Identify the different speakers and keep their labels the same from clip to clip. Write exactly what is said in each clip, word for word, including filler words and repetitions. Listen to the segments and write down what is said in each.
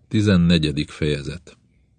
Speaker 1: Tizennegyedik fejezet.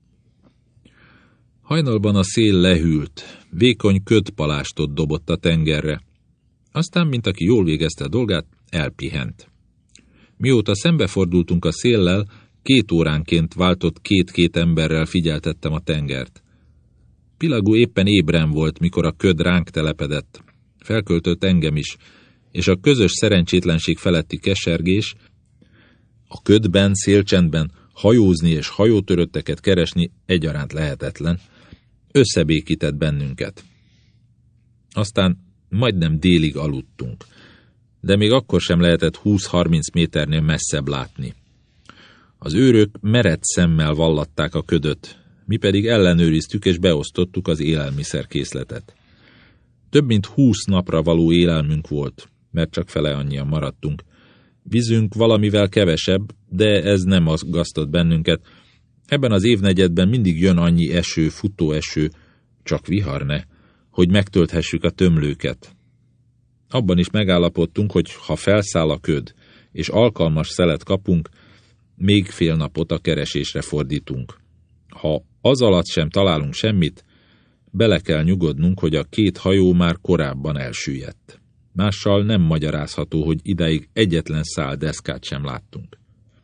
Speaker 1: Hajnalban a szél lehűlt, vékony ködpalástot dobott a tengerre. Aztán, mint aki jól végezte a dolgát, elpihent. Mióta szembefordultunk a széllel, két óránként váltott két-két emberrel figyeltettem a tengert. Pillagú éppen ébren volt, mikor a köd ránk telepedett. Felköltött engem is, és a közös szerencsétlenség feletti kesergés, a ködben, szélcsendben hajózni és hajótörötteket keresni egyaránt lehetetlen, összebékített bennünket. Aztán majdnem délig aludtunk, de még akkor sem lehetett húsz-harminc méternél messzebb látni. Az őrök meredt szemmel vallatták a ködöt, mi pedig ellenőriztük és beosztottuk az élelmiszerkészletet. Több mint húsz napra való élelmünk volt, mert csak fele annyian maradtunk. Vízünk valamivel kevesebb, de ez nem aggasztott bennünket. Ebben az évnegyedben mindig jön annyi eső, futóeső, csak vihar ne, hogy megtölthessük a tömlőket. Abban is megállapodtunk, hogy ha felszáll a köd, és alkalmas szelet kapunk, még fél napot a keresésre fordítunk. Ha az alatt sem találunk semmit, bele kell nyugodnunk, hogy a két hajó már korábban elsüllyedt. Mással nem magyarázható, hogy idáig egyetlen szál deszkát sem láttunk.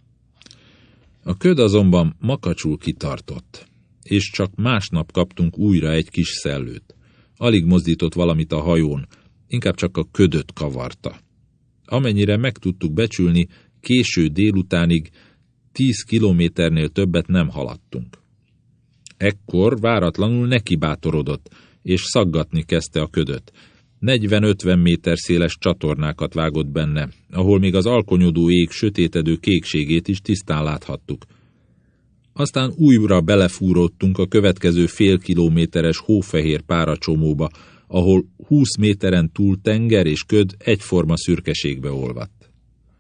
Speaker 1: A köd azonban makacsul kitartott, és csak másnap kaptunk újra egy kis szellőt. Alig mozdított valamit a hajón, inkább csak a ködöt kavarta. Amennyire meg tudtuk becsülni, késő délutánig tíz kilométernél többet nem haladtunk. Ekkor váratlanul nekibátorodott, és szaggatni kezdte a ködöt. negyven-ötven méter széles csatornákat vágott benne, ahol még az alkonyodó ég sötétedő kékségét is tisztán láthattuk. Aztán újra belefúródtunk a következő fél kilométeres hófehér páracsomóba, ahol húsz méteren túl tenger és köd egyforma szürkeségbe olvadt.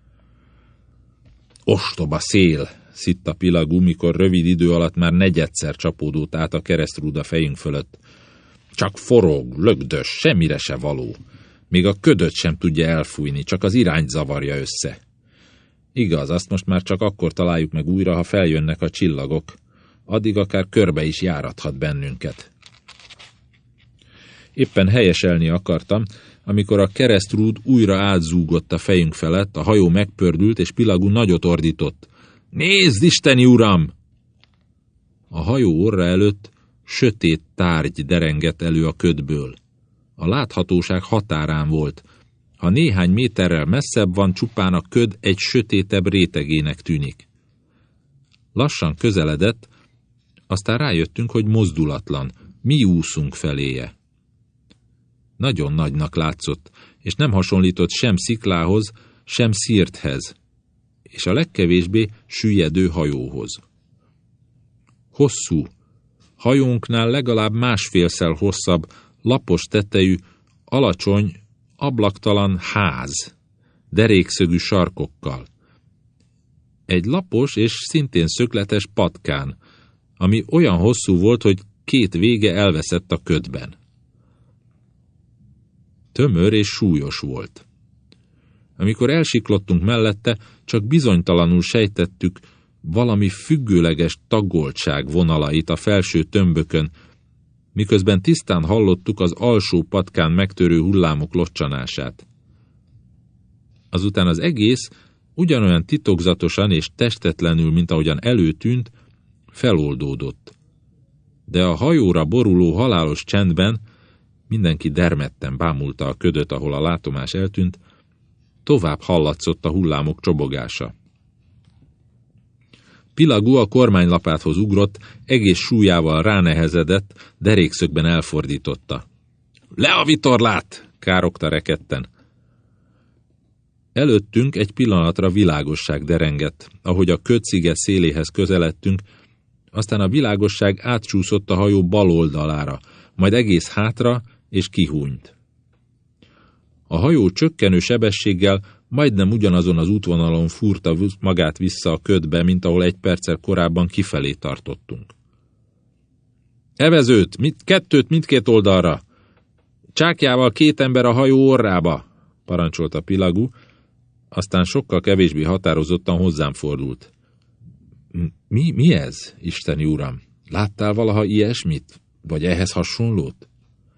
Speaker 1: Ostoba szél! Szitta Pillagú, mikor rövid idő alatt már negyedszer csapódott át a keresztrúd a fejünk fölött. Csak forog, lögdös, semmire se való. Még a ködöt sem tudja elfújni, csak az irányt zavarja össze. Igaz, azt most már csak akkor találjuk meg újra, ha feljönnek a csillagok. Addig akár körbe is járathat bennünket. Éppen helyeselni akartam, amikor a keresztrúd újra átzúgott a fejünk felett, a hajó megpördült, és Pillagú nagyot ordított. Nézd, isteni uram! A hajó orra előtt sötét tárgy derengett elő a ködből. A láthatóság határán volt. Ha néhány méterrel messzebb van, csupán a köd egy sötétebb rétegének tűnik. Lassan közeledett, aztán rájöttünk, hogy mozdulatlan, mi úszunk feléje. Nagyon nagynak látszott, és nem hasonlított sem sziklához, sem szirthez, és a legkevésbé süllyedő hajóhoz. Hosszú, hajónknál legalább másfélszer hosszabb, lapos tetejű, alacsony, ablaktalan ház, derékszögű sarkokkal. Egy lapos és szintén szökletes patkán, ami olyan hosszú volt, hogy két vége elveszett a ködben. Tömör és súlyos volt. Amikor elsiklottunk mellette, csak bizonytalanul sejtettük valami függőleges tagoltság vonalait a felső tömbökön, miközben tisztán hallottuk az alsó patkán megtörő hullámok locsanását. Azután az egész ugyanolyan titokzatosan és testetlenül, mint ahogyan előtűnt, feloldódott. De a hajóra boruló halálos csendben, mindenki dermedten bámulta a ködöt, ahol a látomás eltűnt, tovább hallatszott a hullámok csobogása. Pillagú a kormánylapáthoz ugrott, egész súlyával ránehezedett, derékszögben elfordította. Le a vitorlát! Károgta rekedten. Előttünk egy pillanatra világosság derengett, ahogy a ködszige széléhez közeledtünk, aztán a világosság átcsúszott a hajó bal oldalára, majd egész hátra és kihúnyt. A hajó csökkenő sebességgel majdnem ugyanazon az útvonalon fúrta magát vissza a ködbe, mint ahol egy perccel korábban kifelé tartottunk. Evezőt, mit, kettőt mindkét oldalra! Csákjával két ember a hajó orrába! Parancsolta Pillagú, aztán sokkal kevésbé határozottan hozzám fordult. Mi, mi ez, isteni uram? Láttál valaha ilyesmit? Vagy ehhez hasonlót?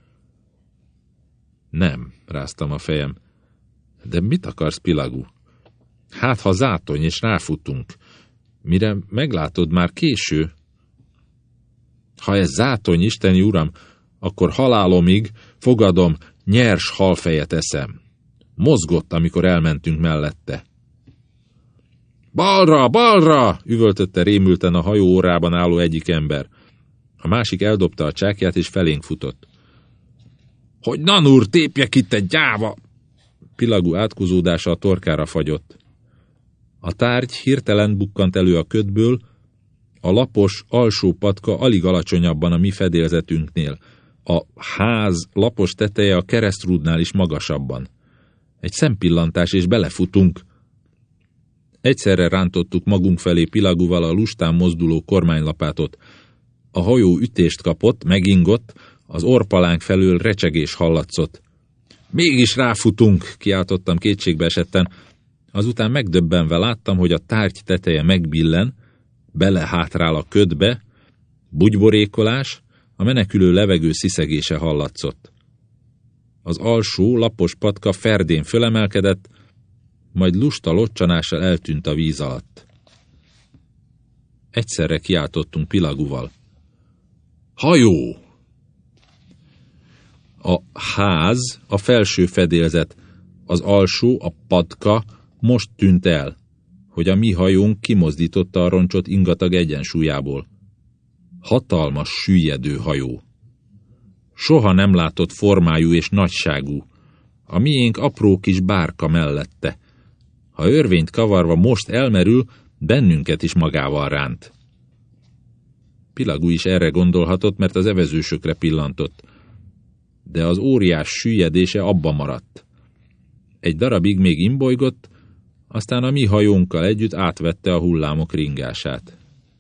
Speaker 1: Nem, ráztam a fejem. De mit akarsz, Pilagú? Hát, ha zátony, és ráfutunk. Mire meglátod, már késő. Ha ez zátony, isteni uram, akkor halálomig, fogadom, nyers halfejet eszem. Mozgott, amikor elmentünk mellette. Balra, balra! Üvöltötte rémülten a hajó órában álló egyik ember. A másik eldobta a csákját, és felénk futott. Hogy nanúr, tépjek itt egy gyáva! Pilagú átkozódása a torkára fagyott. A tárgy hirtelen bukkant elő a ködből, a lapos, alsó patka alig alacsonyabban a mi fedélzetünknél. A ház lapos teteje a keresztrúdnál is magasabban. Egy szempillantás, és belefutunk. Egyszerre rántottuk magunk felé Pilagúval a lustán mozduló kormánylapátot. A hajó ütést kapott, megingott, az orrpalánk felől recsegés hallatszott. Mégis ráfutunk, kiáltottam kétségbe esetten. Azután megdöbbenve láttam, hogy a tárgy teteje megbillen, belehátrál a ködbe, bugyborékolás, a menekülő levegő sziszegése hallatszott. Az alsó, lapos patka ferdén fölemelkedett, majd lusta locsanással eltűnt a víz alatt. Egyszerre kiáltottunk Pilagúval. Hajó! A ház, a felső fedélzet, az alsó, a patka most tűnt el, hogy a mi hajónk kimozdította a roncsot ingatag egyensúlyából. Hatalmas, süllyedő hajó. Soha nem látott formájú és nagyságú. A miénk apró kis bárka mellette. Ha örvényt kavarva most elmerül, bennünket is magával ránt. Pilagú is erre gondolhatott, mert az evezősökre pillantott. De az óriás süllyedése abba maradt. Egy darabig még imbolygott, aztán a mi hajónkkal együtt átvette a hullámok ringását.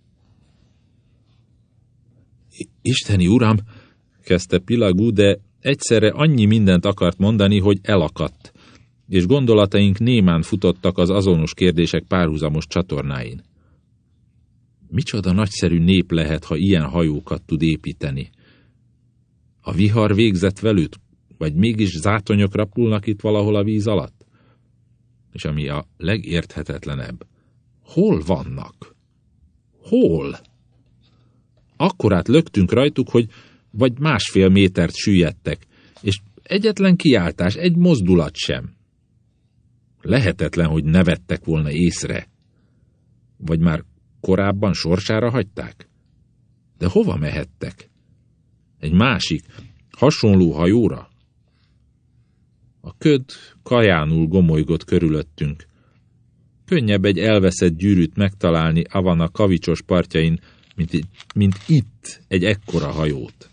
Speaker 1: Isteni uram, kezdte Pilagú, de egyszerre annyi mindent akart mondani, hogy elakadt, és gondolataink némán futottak az azonos kérdések párhuzamos csatornáin. Micsoda nagyszerű nép lehet, ha ilyen hajókat tud építeni? A vihar végzett velük, vagy mégis zátonyok rapulnak itt valahol a víz alatt? És ami a legérthetetlenebb, hol vannak? Hol? Akkorát löktünk rajtuk, hogy vagy másfél métert süllyedtek, és egyetlen kiáltás, egy mozdulat sem. Lehetetlen, hogy ne vettek volna észre. Vagy már korábban sorsára hagyták? De hova mehettek? Egy másik, hasonló hajóra? A köd kajánul gomolygott körülöttünk. Könnyebb egy elveszett gyűrűt megtalálni Havana kavicsos partjain, mint, mint itt egy ekkora hajót.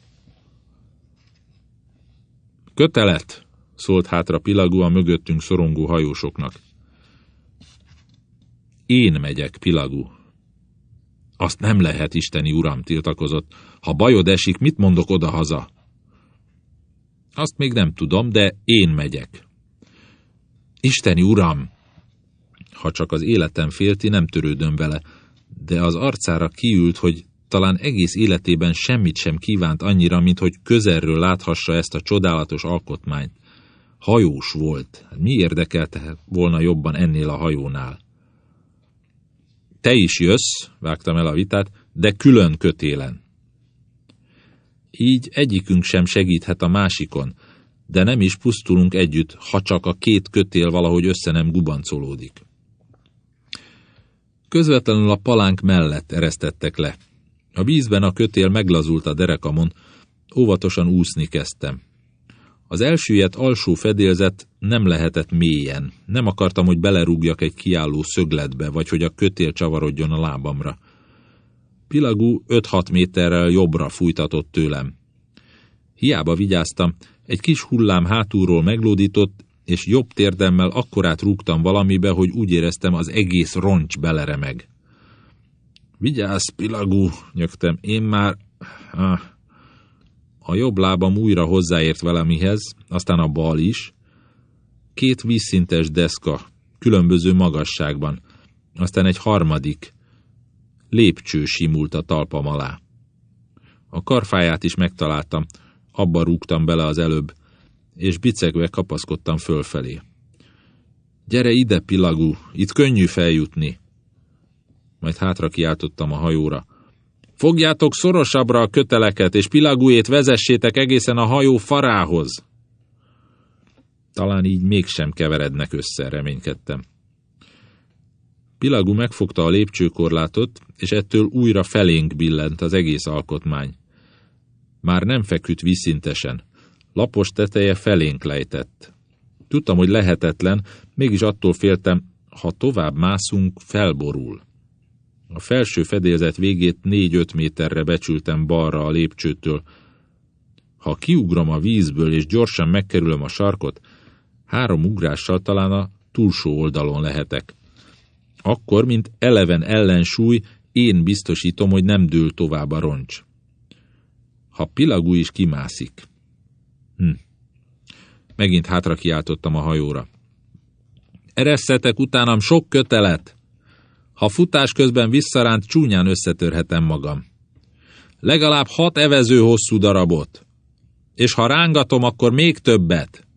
Speaker 1: Kötelet! Szólt hátra Pilagú a mögöttünk szorongó hajósoknak. Én megyek, Pilagú. Azt nem lehet, isteni uram, tiltakozott. Ha bajod esik, mit mondok odahaza? Azt még nem tudom, de én megyek. Isteni uram! Ha csak az életem félti, nem törődöm vele, de az arcára kiült, hogy talán egész életében semmit sem kívánt annyira, mint hogy közelről láthassa ezt a csodálatos alkotmányt. Hajós volt. Mi érdekelte volna jobban ennél a hajónál? Te is jössz, vágtam el a vitát, de külön kötélen. Így egyikünk sem segíthet a másikon, de nem is pusztulunk együtt, ha csak a két kötél valahogy össze nem gubancolódik. Közvetlenül a palánk mellett eresztettek le. A vízben a kötél meglazult a derekamon, óvatosan úszni kezdtem. Az elsüllyedt alsó fedélzet nem lehetett mélyen. Nem akartam, hogy belerúgjak egy kiálló szögletbe, vagy hogy a kötél csavarodjon a lábamra. Pilagú öt-hat méterrel jobbra fújtatott tőlem. Hiába vigyáztam, egy kis hullám hátulról meglódított, és jobb térdemmel akkorát rúgtam valamibe, hogy úgy éreztem, az egész roncs beleremeg. Vigyázz, Pilagú, nyögtem, én már... Ah. A jobb lábam újra hozzáért valamihez, aztán a bal is. Két vízszintes deszka, különböző magasságban, aztán egy harmadik. lépcső simult a talpam alá. A karfáját is megtaláltam, abba rúgtam bele az előbb, és bicegve kapaszkodtam fölfelé. Gyere ide, Pilagú, itt könnyű feljutni. Majd hátra kiáltottam a hajóra. Fogjátok szorosabbra a köteleket, és Pilagújét vezessétek egészen a hajó farához. Talán így mégsem keverednek össze, reménykedtem. Pilagú megfogta a lépcsőkorlátot, és ettől újra felénk billent az egész alkotmány. Már nem feküdt vízszintesen. Lapos teteje felénk lejtett. Tudtam, hogy lehetetlen, mégis attól féltem, ha tovább mászunk, felborul. A felső fedélzet végét négy-öt méterre becsültem balra a lépcsőtől. Ha kiugrom a vízből és gyorsan megkerülöm a sarkot, három ugrással talán a túlsó oldalon lehetek. Akkor, mint eleven ellensúly, én biztosítom, hogy nem dől tovább a roncs. Ha Pilagú is kimászik. Hm. Megint hátra kiáltottam a hajóra. Eresszetek utánam sok kötelet! Ha futás közben visszaránt, csúnyán összetörhetem magam. Legalább hat evező hosszú darabot. És ha rángatom, akkor még többet.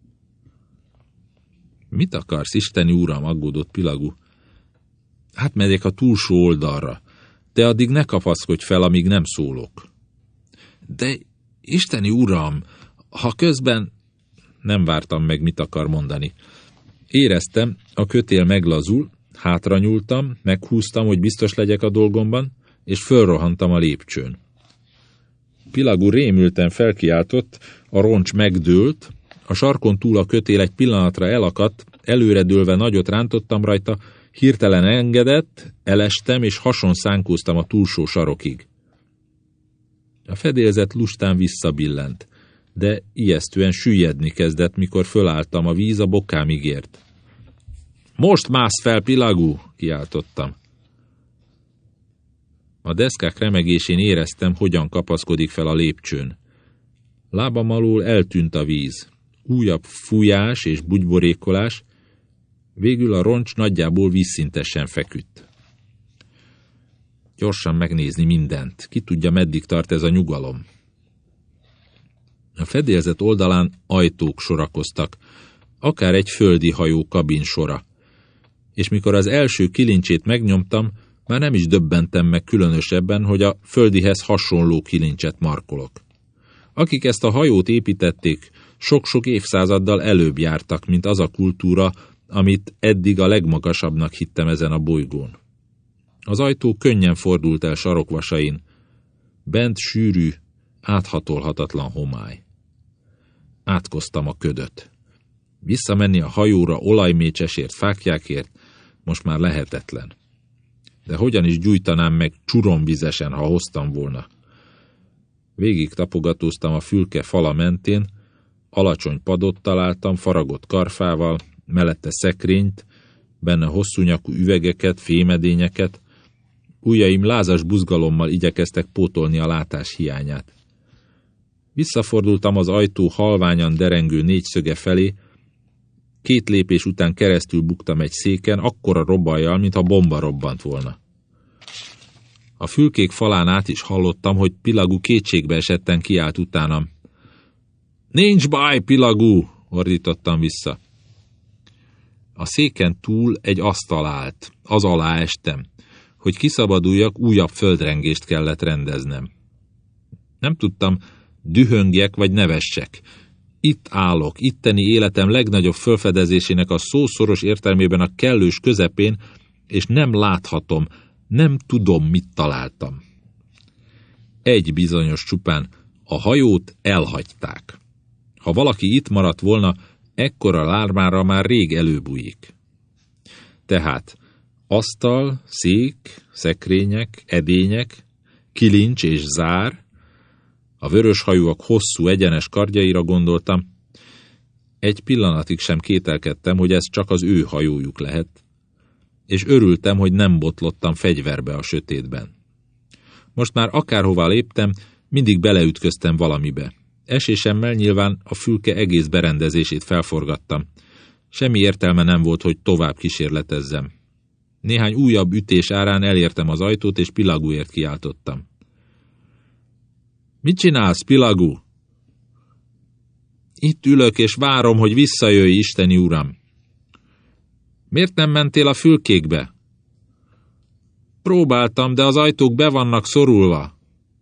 Speaker 1: Mit akarsz, isteni uram, aggódott Pilagú. Hát megyek a túlsó oldalra. Te addig ne kapaszkodj fel, amíg nem szólok. De, isteni uram, ha közben... Nem vártam meg, mit akar mondani. Éreztem, a kötél meglazul, hátra nyúltam, meghúztam, hogy biztos legyek a dolgomban, és fölrohantam a lépcsőn. Pilagú rémülten felkiáltott, a roncs megdőlt, a sarkon túl a kötél egy pillanatra elakadt, előredőlve nagyot rántottam rajta, hirtelen engedett, elestem, és hason szánkóztam a túlsó sarokig. A fedélzet lustán visszabillent, de ijesztően süllyedni kezdett, mikor fölálltam, a víz a bokámig ért. Most mász fel, Pilagú! Kiáltottam. A deszkák remegésén éreztem, hogyan kapaszkodik fel a lépcsőn. Lábam alól eltűnt a víz. Újabb fújás és bugyborékolás, végül a roncs nagyjából vízszintesen feküdt. Gyorsan megnézni mindent, ki tudja, meddig tart ez a nyugalom. A fedélzet oldalán ajtók sorakoztak, akár egy földi hajó kabin sora. És mikor az első kilincsét megnyomtam, már nem is döbbentem meg különösebben, hogy a földihez hasonló kilincset markolok. Akik ezt a hajót építették, sok-sok évszázaddal előbb jártak, mint az a kultúra, amit eddig a legmagasabbnak hittem ezen a bolygón. Az ajtó könnyen fordult el sarokvasain. Bent sűrű, áthatolhatatlan homály. Átkoztam a ködöt. Visszamenni a hajóra olajmécsesért, fáklyákért most már lehetetlen. De hogyan is gyújtanám meg csuromvizesen, ha hoztam volna? Végig tapogatóztam a fülke fala mentén, alacsony padot találtam, faragott karfával, mellette szekrényt, benne hosszúnyakú üvegeket, fémedényeket. Ujjaim lázas buzgalommal igyekeztek pótolni a látás hiányát. Visszafordultam az ajtó halványan derengő négyszöge felé, két lépés után keresztül buktam egy széken, akkora robajjal, mintha bomba robbant volna. A fülkék falán át is hallottam, hogy Pilagú kétségbe esetten kiált utánam. Nincs baj, Pilagú! Ordítottam vissza. A széken túl egy asztal állt, az alá estem. Hogy kiszabaduljak, újabb földrengést kellett rendeznem. Nem tudtam, dühöngjek vagy nevessek. Itt állok, itteni életem legnagyobb fölfedezésének a szószoros értelmében a kellős közepén, és nem láthatom, nem tudom, mit találtam. Egy bizonyos csupán, a hajót elhagyták. Ha valaki itt maradt volna, ekkora lármára már rég előbújik. Tehát asztal, szék, szekrények, edények, kilincs és zár, a vöröshajúak hosszú, egyenes kardjaira gondoltam. Egy pillanatig sem kételkedtem, hogy ez csak az ő hajójuk lehet, és örültem, hogy nem botlottam fegyverbe a sötétben. Most már akárhová léptem, mindig beleütköztem valamibe. Esésemmel nyilván a fülke egész berendezését felforgattam. Semmi értelme nem volt, hogy tovább kísérletezzem. Néhány újabb ütés árán elértem az ajtót, és Pilagúért kiáltottam. Mit csinálsz, Pilagú? Itt ülök, és várom, hogy visszajöjj, isteni uram. Miért nem mentél a fülkékbe? Próbáltam, de az ajtók be vannak szorulva.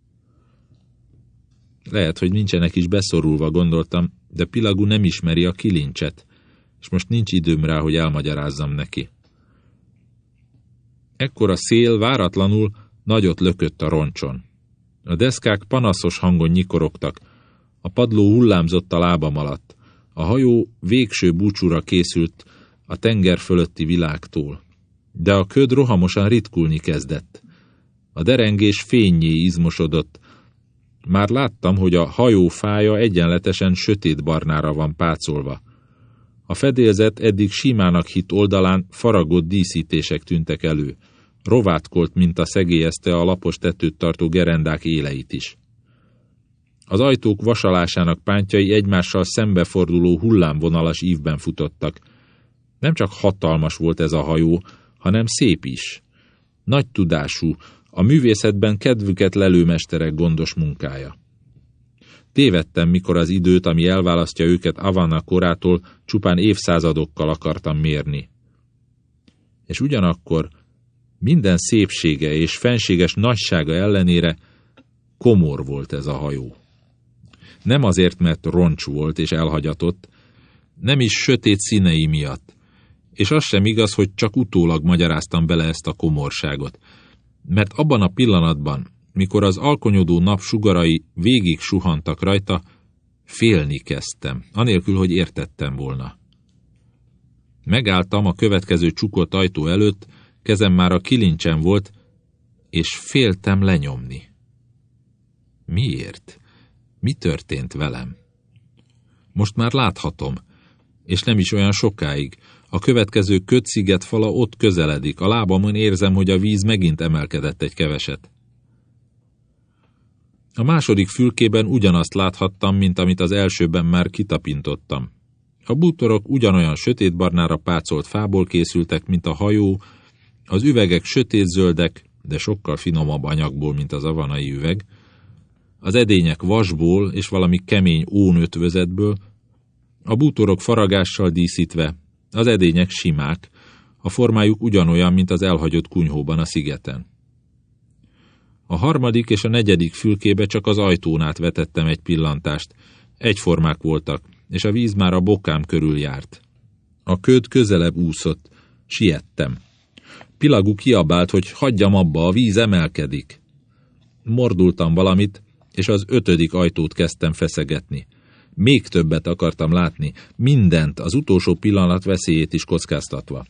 Speaker 1: Lehet, hogy nincsenek is beszorulva, gondoltam, de Pilagú nem ismeri a kilincset, és most nincs időm rá, hogy elmagyarázzam neki. Ekkor a szél váratlanul nagyot lökött a roncson. A deszkák panaszos hangon nyikorogtak, a padló hullámzott a lábam alatt. A hajó végső búcsúra készült a tenger fölötti világtól. De a köd rohamosan ritkulni kezdett. A derengés fénnyé izmosodott. Már láttam, hogy a hajó fája egyenletesen sötétbarnára van pácolva. A fedélzet eddig simának hitt oldalán faragott díszítések tűntek elő. Rovátkolt minta szegélyezte a lapos tetőt tartó gerendák éleit is. Az ajtók vasalásának pántjai egymással szembeforduló hullámvonalas ívben futottak. Nem csak hatalmas volt ez a hajó, hanem szép is. Nagy tudású, a művészetben kedvüket lelő mesterek gondos munkája. Tévedtem, mikor az időt, ami elválasztja őket Havanna korától, csupán évszázadokkal akartam mérni. És ugyanakkor minden szépsége és fenséges nagysága ellenére komor volt ez a hajó. Nem azért, mert roncs volt és elhagyatott, nem is sötét színei miatt, és az sem igaz, hogy csak utólag magyaráztam bele ezt a komorságot, mert abban a pillanatban, mikor az alkonyodó nap sugarai végig suhantak rajta, félni kezdtem, anélkül, hogy értettem volna. Megálltam a következő csukott ajtó előtt, kezem már a kilincsen volt, és féltem lenyomni. Miért? Mi történt velem? Most már láthatom, és nem is olyan sokáig. A következő kötsziget fala ott közeledik, a lábamon érzem, hogy a víz megint emelkedett egy keveset. A második fülkében ugyanazt láthattam, mint amit az elsőben már kitapintottam. A bútorok ugyanolyan sötétbarnára pácolt fából készültek, mint a hajó, az üvegek sötétzöldek, de sokkal finomabb anyagból, mint az havanai üveg, az edények vasból és valami kemény ónötvözetből, a bútorok faragással díszítve, az edények simák, a formájuk ugyanolyan, mint az elhagyott kunyhóban a szigeten. A harmadik és a negyedik fülkébe csak az ajtón át vetettem egy pillantást, egyformák voltak, és a víz már a bokám körül járt. A köd közelebb úszott, siettem. Pilagú kiabált, hogy hagyjam abba, a víz emelkedik. Mordultam valamit, és az ötödik ajtót kezdtem feszegetni. Még többet akartam látni, mindent, az utolsó pillanat veszélyét is kockáztatva.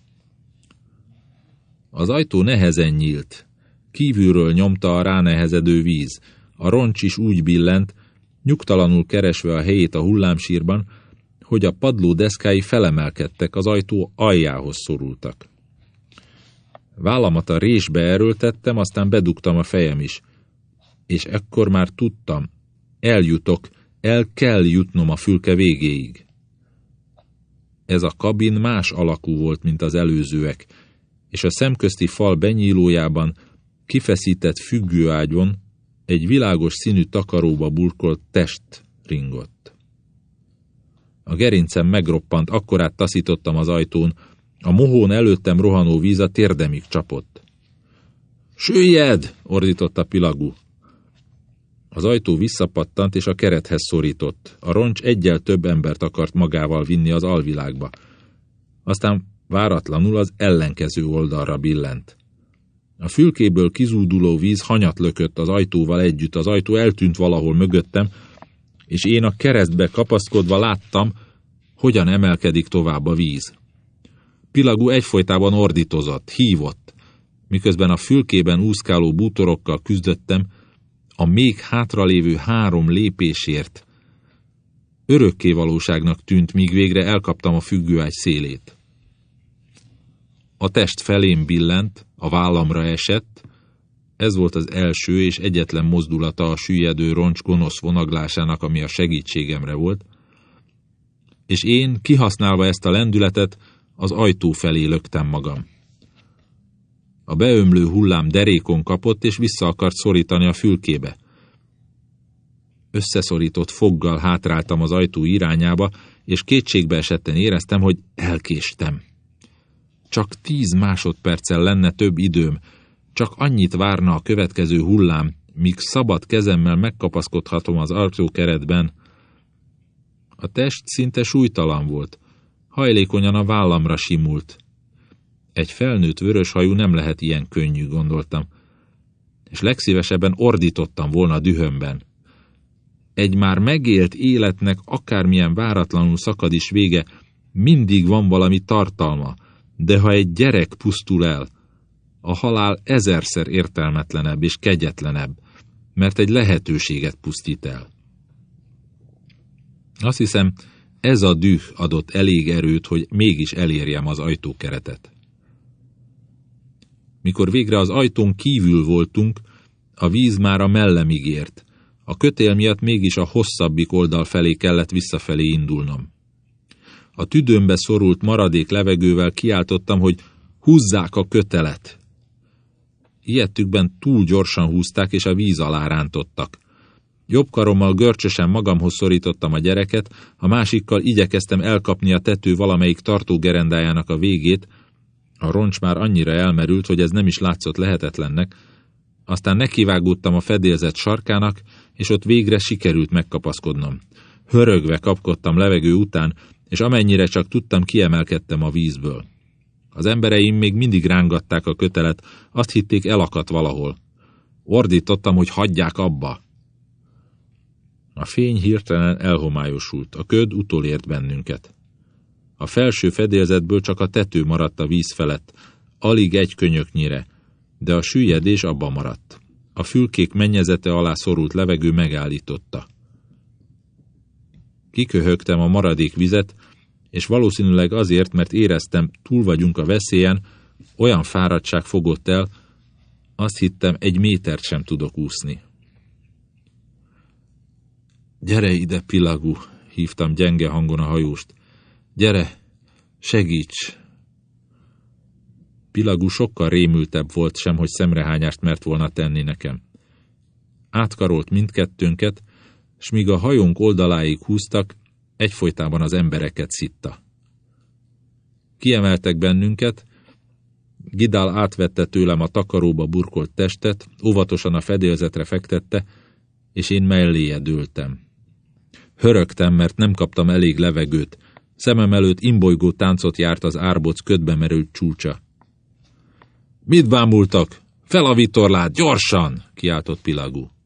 Speaker 1: Az ajtó nehezen nyílt. Kívülről nyomta a ránehezedő víz. A roncs is úgy billent, nyugtalanul keresve a helyét a hullámsírban, hogy a padló deszkái felemelkedtek, az ajtó aljához szorultak. Vállamat a résbe erőltettem, aztán bedugtam a fejem is. És ekkor már tudtam, eljutok, el kell jutnom a fülke végéig. Ez a kabin más alakú volt, mint az előzőek, és a szemközti fal benyílójában, kifeszített függőágyon egy világos színű takaróba burkolt test ringott. A gerincem megroppant, akkorát taszítottam az ajtón, a mohón előttem rohanó víz a térdemig csapott. Süllyed! Ordította Pilagú. Az ajtó visszapattant, és a kerethez szorított. A roncs egyel több embert akart magával vinni az alvilágba. Aztán váratlanul az ellenkező oldalra billent. A fülkéből kizúduló víz hanyat lökött az ajtóval együtt, az ajtó eltűnt valahol mögöttem, és én a keresztbe kapaszkodva láttam, hogyan emelkedik tovább a víz. Pilagú egyfolytában ordítozott, hívott, miközben a fülkében úszkáló bútorokkal küzdöttem, a még hátralévő három lépésért. Örökké valóságnak tűnt, míg végre elkaptam a függőágy szélét. A test felém billent, a vállamra esett, ez volt az első és egyetlen mozdulata a süllyedő roncs gonosz vonaglásának, ami a segítségemre volt, és én, kihasználva ezt a lendületet, az ajtó felé löktem magam. A beömlő hullám derékon kapott, és vissza akart szorítani a fülkébe. Összeszorított foggal hátráltam az ajtó irányába, és kétségbe esetten éreztem, hogy elkéstem. Csak tíz másodperccel lenne több időm, csak annyit várna a következő hullám, míg szabad kezemmel megkapaszkodhatom az ajtókeretben. A test szinte súlytalan volt, hajlékonyan a vállamra simult. Egy felnőtt vöröshajú nem lehet ilyen könnyű, gondoltam, és legszívesebben ordítottam volna dühömben. Egy már megélt életnek akármilyen váratlanul szakad is vége, mindig van valami tartalma, de ha egy gyerek pusztul el, a halál ezerszer értelmetlenebb és kegyetlenebb, mert egy lehetőséget pusztít el. Azt hiszem, ez a düh adott elég erőt, hogy mégis elérjem az ajtókeretet. Mikor végre az ajtón kívül voltunk, a víz már a mellemig ért. A kötél miatt mégis a hosszabbik oldal felé kellett visszafelé indulnom. A tüdőmbe szorult maradék levegővel kiáltottam, hogy húzzák a kötelet. Ilyetükben túl gyorsan húzták, és a víz alá rántottak. Jobb karommal görcsösen magamhoz szorítottam a gyereket, a másikkal igyekeztem elkapni a tető valamelyik tartógerendájának a végét. A roncs már annyira elmerült, hogy ez nem is látszott lehetetlennek. Aztán nekivágódtam a fedélzet sarkának, és ott végre sikerült megkapaszkodnom. Hörögve kapkodtam levegő után, és amennyire csak tudtam, kiemelkedtem a vízből. Az embereim még mindig rángatták a kötelet, azt hitték, elakadt valahol. Ordítottam, hogy hagyják abba. A fény hirtelen elhomályosult, a köd utolért bennünket. A felső fedélzetből csak a tető maradt a víz felett, alig egy könyöknyire, de a süllyedés abba maradt. A fülkék mennyezete alá szorult levegő megállította. Kiköhögtem a maradék vizet, és valószínűleg azért, mert éreztem, túl vagyunk a veszélyen, olyan fáradtság fogott el, azt hittem, egy métert sem tudok úszni. Gyere ide, Pelagu, hívtam gyenge hangon a hajóst. Gyere, segíts! Pelagu sokkal rémültebb volt sem, hogy szemrehányást mert volna tenni nekem. Átkarolt mindkettőnket, s míg a hajónk oldaláig húztak, egyfolytában az embereket szitta. Kiemeltek bennünket, Gidal átvette tőlem a takaróba burkolt testet, óvatosan a fedélzetre fektette, és én melléje dőltem. Hörögtem, mert nem kaptam elég levegőt, szemem előtt imbolygó táncot járt az árboc ködbe merült csúcsa. Mit bámultak? Fel a vitorlát, gyorsan! Kiáltott Pelagu.